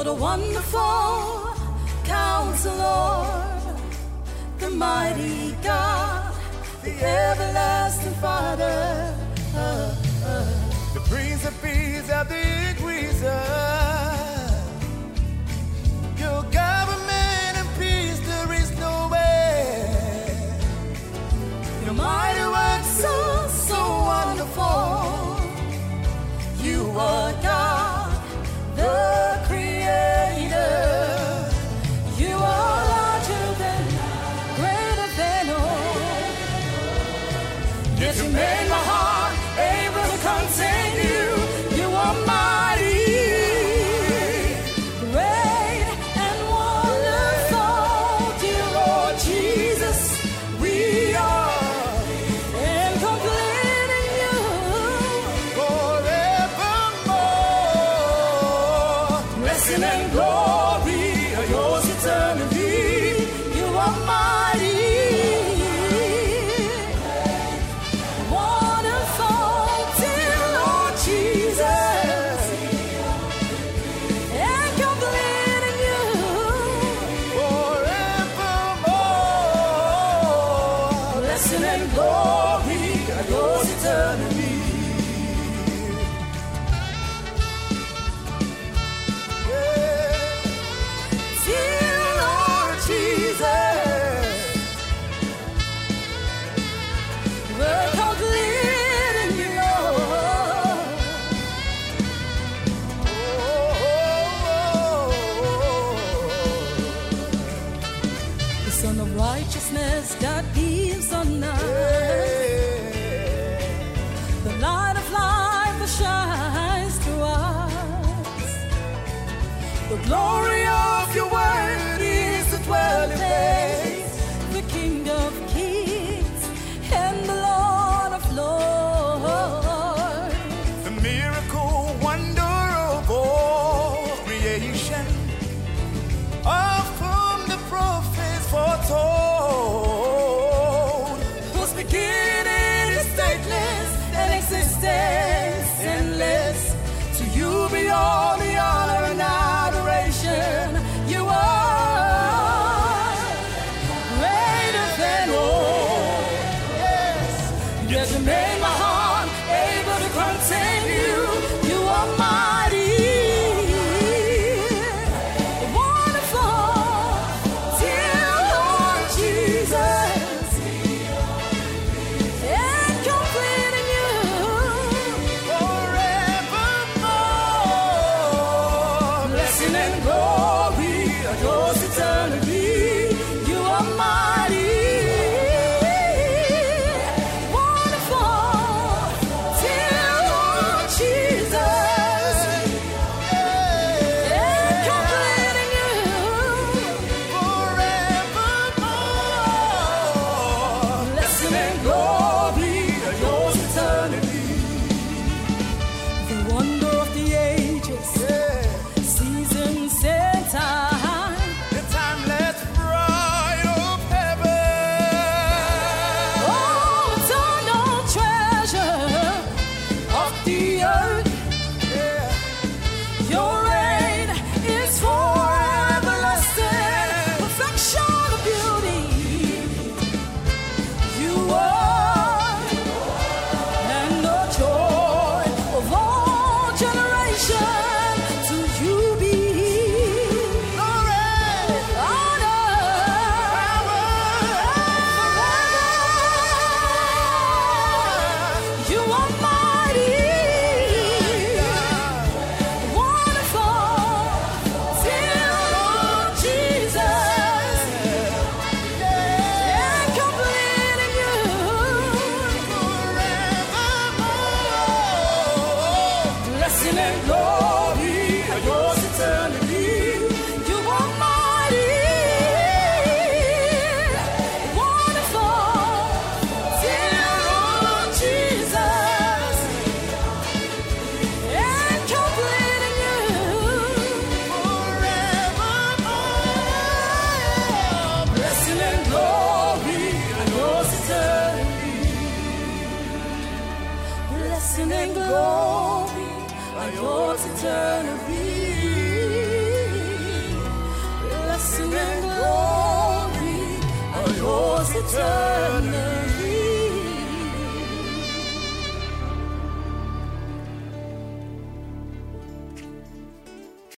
You're the wonderful Counselor, the mighty God, the everlasting Father, the Prince of Peace of the increaser. Your government and peace, there is no way. Your mighty works so wonderful. You are God, the Creator. You are larger than, greater than all. Yet you made my heart able to contain you. You are mighty, great and wonderful, dear Lord Jesus. We are incomplete in you. Forevermore, Blessing and glory are yours eternally. You are mighty, wonderful, dear Lord Jesus. Incomplete in you. forevermore. Blessing and glory are yours eternally. Dear Lord Jesus, we're complete in you, Lord. The Son of Righteousness, God beams on us. The light of life that shines through us. The glory of your word is the dwelling place. The King of kings and the Lord of lords. The miracle wonder of all creation, of whom the prophets foretold. Whose beginning is stateless and existence endless. To you be all the honor and adoration. You are greater than all. Yes, Yet you made my heart able to contain you. You are mighty, wonderful, dear Lord Jesus. Incomplete in you. forevermore. Blessing and glory are yours eternally. You are mighty, wonderful, dear Lord Jesus. Incomplete in you. Forevermore. Blessing and glory are yours eternally. The wonder of the ages, seasons and time. The timeless bride of heaven. Oh, eternal treasure of the earth. Yeah. Your reign is for everlasting. Perfection of beauty. You are, and the joy of all generation. To you be Glory, honor, forever. You are mighty, wonderful, dear Lord Jesus. Incomplete in you. forevermore. Blessing and glory are yours eternally. You are mighty, wonderful, dear Lord Jesus. Incomplete in you. Forevermore. Blessing and glory are yours eternally. Blessing and glory are yours eternally. eternity.